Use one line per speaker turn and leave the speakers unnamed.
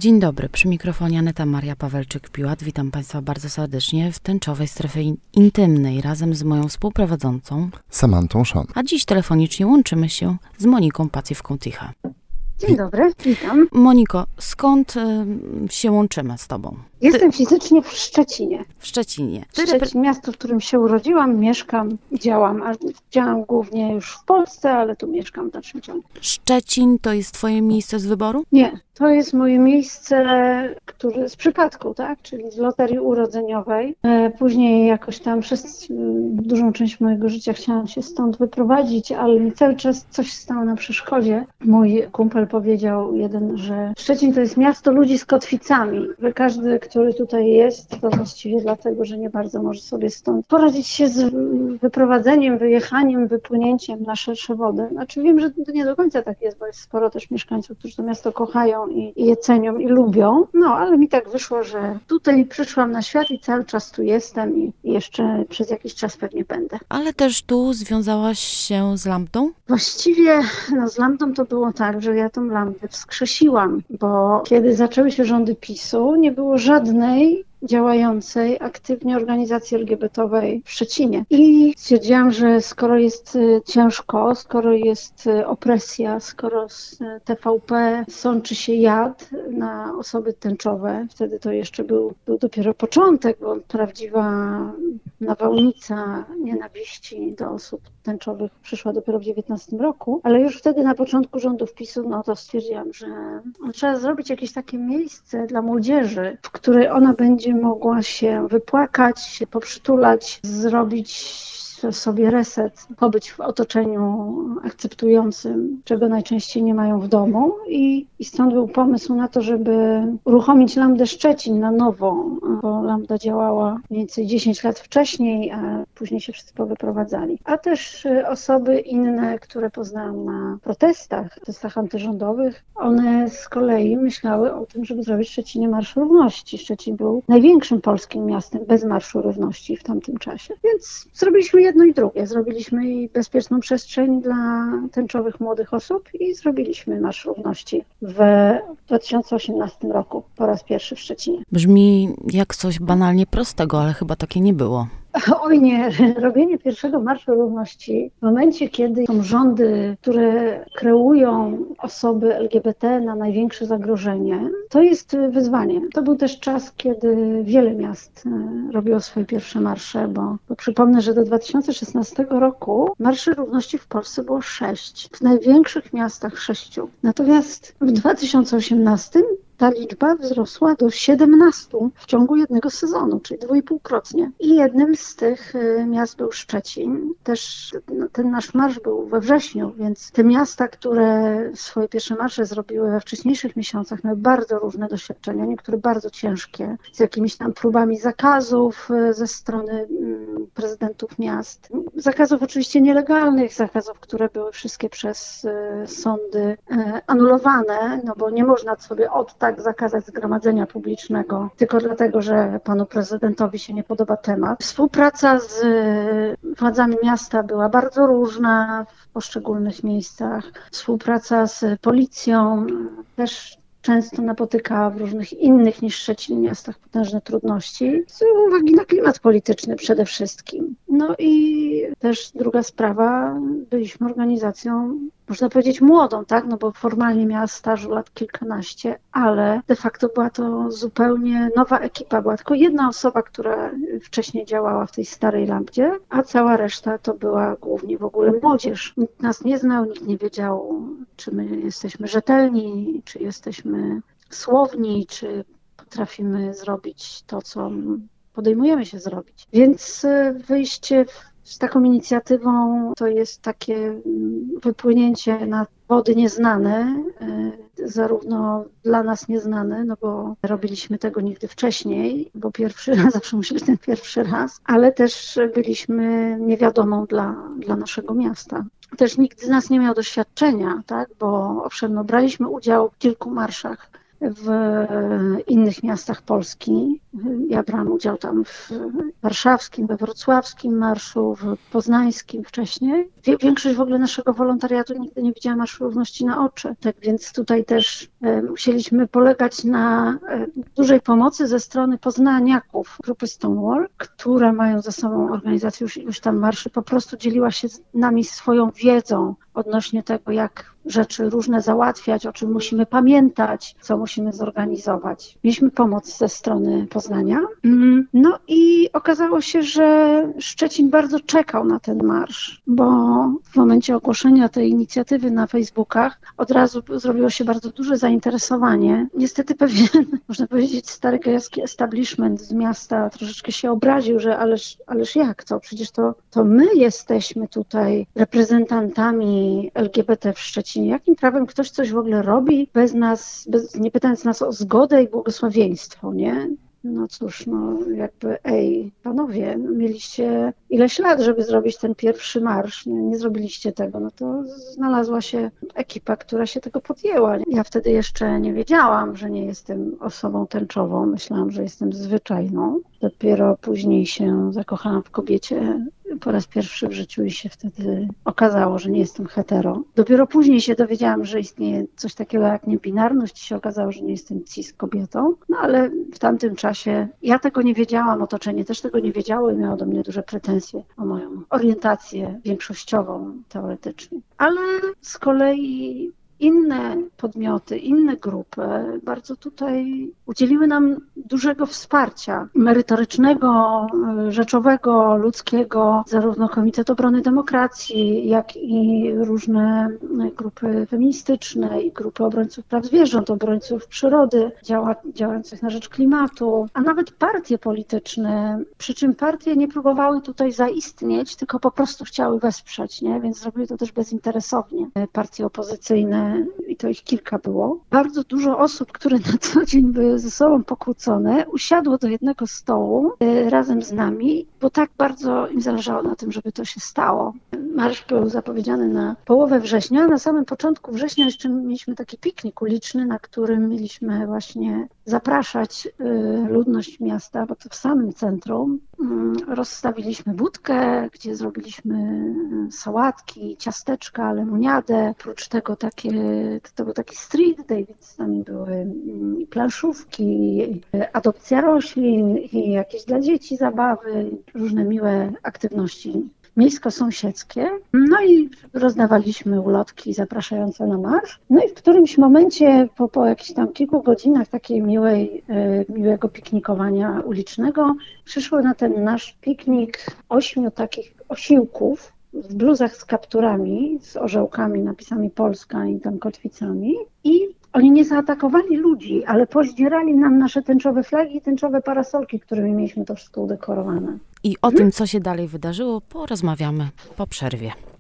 Dzień dobry, przy mikrofonie Aneta Maria Pawelczyk-Piłat. Witam Państwa bardzo serdecznie w tęczowej strefie intymnej razem z moją współprowadzącą
Samantą Szon.
A dziś telefonicznie łączymy się z Moniką Paciewką-Ticha.
Dzień dobry, witam.
Moniko, skąd się łączymy z Tobą?
Jestem fizycznie w Szczecinie.
W Szczecinie.
Szczecin, miasto, w którym się urodziłam, mieszkam, działam. Działam głównie już w Polsce, ale tu mieszkam w dalszym ciągu.
Szczecin to jest Twoje miejsce z wyboru?
Nie, to jest moje miejsce, które z przypadku, tak? Czyli z loterii urodzeniowej. Później jakoś tam przez dużą część mojego życia chciałam się stąd wyprowadzić, ale mi cały czas coś stało na przeszkodzie. Mój kumpel powiedział jeden, że Szczecin to jest miasto ludzi z kotwicami, że każdy, który tutaj jest, to właściwie dlatego, że nie bardzo może sobie stąd poradzić się z wyprowadzeniem, wyjechaniem, wypłynięciem na szersze wody. Znaczy wiem, że to nie do końca tak jest, bo jest sporo też mieszkańców, którzy to miasto kochają i je cenią i lubią. No, ale mi tak wyszło, że tutaj przyszłam na świat i cały czas tu jestem i jeszcze przez jakiś czas pewnie będę.
Ale też tu związałaś się z Lambdą?
Właściwie z Lambdą to było tak, że ja tą Lambdę wskrzesiłam, bo kiedy zaczęły się rządy PiS-u, nie było żadnej działającej aktywnie organizacji LGBT-owej w Szczecinie. I stwierdziłam, że skoro jest ciężko, skoro jest opresja, skoro z TVP sączy się jad na osoby tęczowe, wtedy to jeszcze był dopiero początek, bo prawdziwa nawałnica nienawiści do osób tęczowych przyszła dopiero w 19 roku, ale już wtedy na początku rządów PiS-u, no to stwierdziłam, że trzeba zrobić jakieś takie miejsce dla młodzieży, w której ona będzie mogła się wypłakać, poprzytulać, zrobić sobie reset, pobyć w otoczeniu akceptującym, czego najczęściej nie mają w domu i stąd był pomysł na to, żeby uruchomić Lambdę Szczecin na nowo, bo Lambda działała mniej więcej 10 lat wcześniej, a później się wszyscy powyprowadzali. A też osoby inne, które poznałam na protestach antyrządowych, one z kolei myślały o tym, żeby zrobić w Szczecinie Marsz Równości. Szczecin był największym polskim miastem bez Marszu Równości w tamtym czasie, więc zrobiliśmy jedno i drugie. Zrobiliśmy i bezpieczną przestrzeń dla tęczowych młodych osób i zrobiliśmy Marsz Równości w 2018 roku po raz pierwszy w Szczecinie.
Brzmi jak coś banalnie prostego, ale chyba takie nie było.
Oj nie, robienie pierwszego Marszu Równości w momencie, kiedy są rządy, które kreują osoby LGBT na największe zagrożenie, to jest wyzwanie. To był też czas, kiedy wiele miast robiło swoje pierwsze marsze, bo przypomnę, że do 2016 roku Marszy Równości w Polsce było 6. W największych miastach 6. Natomiast w 2018 ta liczba wzrosła do 17 w ciągu jednego sezonu, czyli 2,5-krotnie. I jednym z tych miast był Szczecin. Też ten nasz marsz był we wrześniu, więc te miasta, które swoje pierwsze marsze zrobiły we wcześniejszych miesiącach, miały bardzo różne doświadczenia, niektóre bardzo ciężkie, z jakimiś tam próbami zakazów ze strony prezydentów miast. Zakazów oczywiście nielegalnych, zakazów, które były wszystkie przez sądy anulowane, no bo nie można sobie od tak zakazać zgromadzenia publicznego tylko dlatego, że panu prezydentowi się nie podoba temat. Współpraca z władzami miasta była bardzo różna w poszczególnych miejscach. Współpraca z policją też często napotykała w różnych innych niż Szczecin miastach potężne trudności, z uwagi na klimat polityczny przede wszystkim. No i też druga sprawa, byliśmy organizacją, można powiedzieć młodą, tak? No bo formalnie miała stażu lat kilkanaście, ale de facto była to zupełnie nowa ekipa. Była tylko jedna osoba, która wcześniej działała w tej starej Lambdzie, a cała reszta to była głównie w ogóle młodzież. Nikt nas nie znał, nikt nie wiedział, czy my jesteśmy rzetelni, czy jesteśmy słowni, czy potrafimy zrobić to, co podejmujemy się zrobić. Więc wyjście z taką inicjatywą to jest takie wypłynięcie na wody nieznane, zarówno dla nas nieznane, no bo robiliśmy tego nigdy wcześniej, bo pierwszy raz zawsze musi być ten pierwszy raz, ale też byliśmy niewiadomą dla naszego miasta. Też nikt z nas nie miał doświadczenia, tak, bo owszem, no, braliśmy udział w kilku marszach w innych miastach Polski, Ja brałam udział tam w warszawskim, we wrocławskim marszu, w poznańskim wcześniej. Większość w ogóle naszego wolontariatu nigdy nie widziała Marszu Równości na oczy. Tak więc tutaj też musieliśmy polegać na dużej pomocy ze strony poznaniaków grupy Stonewall, które mają za sobą organizację już tam marszy, po prostu dzieliła się z nami swoją wiedzą odnośnie tego, jak rzeczy różne załatwiać, o czym musimy pamiętać, co musimy zorganizować. Mieliśmy pomoc ze strony Poznania. No i okazało się, że Szczecin bardzo czekał na ten marsz, bo w momencie ogłoszenia tej inicjatywy na Facebookach od razu zrobiło się bardzo duże zainteresowanie. Niestety pewien, można powiedzieć, stary gejowski establishment z miasta troszeczkę się obraził, że ależ jak to? Przecież to my jesteśmy tutaj reprezentantami LGBT w Szczecinie. Jakim prawem ktoś coś w ogóle robi bez nas, nie pytając nas o zgodę i błogosławieństwo, nie? No cóż, jakby panowie, mieliście ileś lat, żeby zrobić ten pierwszy marsz, nie zrobiliście tego, no to znalazła się ekipa, która się tego podjęła. Ja wtedy jeszcze nie wiedziałam, że nie jestem osobą tęczową, myślałam, że jestem zwyczajną. Dopiero później się zakochałam w kobiecie po raz pierwszy w życiu i się wtedy okazało, że nie jestem hetero. Dopiero później się dowiedziałam, że istnieje coś takiego jak niebinarność i się okazało, że nie jestem cis kobietą. No ale w tamtym czasie ja tego nie wiedziałam, otoczenie też tego nie wiedziało i miało do mnie duże pretensje o moją orientację większościową teoretycznie. Ale z kolei inne podmioty, inne grupy bardzo tutaj udzieliły nam dużego wsparcia merytorycznego, rzeczowego, ludzkiego, zarówno Komitet Obrony Demokracji, jak i różne grupy feministyczne i grupy obrońców praw zwierząt, obrońców przyrody, działających na rzecz klimatu, a nawet partie polityczne, przy czym partie nie próbowały tutaj zaistnieć, tylko po prostu chciały wesprzeć, nie? Więc zrobiły to też bezinteresownie. Partie opozycyjne i to ich kilka było. Bardzo dużo osób, które na co dzień były ze sobą pokłócone, usiadło do jednego stołu razem z nami, bo tak bardzo im zależało na tym, żeby to się stało. Marsz był zapowiedziany na połowę września. Na samym początku września jeszcze mieliśmy taki piknik uliczny, na którym mieliśmy właśnie zapraszać ludność miasta, bo to w samym centrum. Rozstawiliśmy budkę, gdzie zrobiliśmy sałatki, ciasteczka, lemoniadę. Oprócz tego to był taki street day, więc tam były planszówki, adopcja roślin i jakieś dla dzieci zabawy, różne miłe aktywności miejsko-sąsiedzkie. No i rozdawaliśmy ulotki zapraszające na marsz. No i w którymś momencie, po jakichś tam kilku godzinach takiej miłego piknikowania ulicznego, przyszło na ten nasz piknik 8 takich osiłków w bluzach z kapturami, z orzełkami, napisami Polska i tam kotwicami. I oni nie zaatakowali ludzi, ale pozdzierali nam nasze tęczowe flagi i tęczowe parasolki, którymi mieliśmy to wszystko udekorowane.
I o tym, co się dalej wydarzyło, porozmawiamy po przerwie.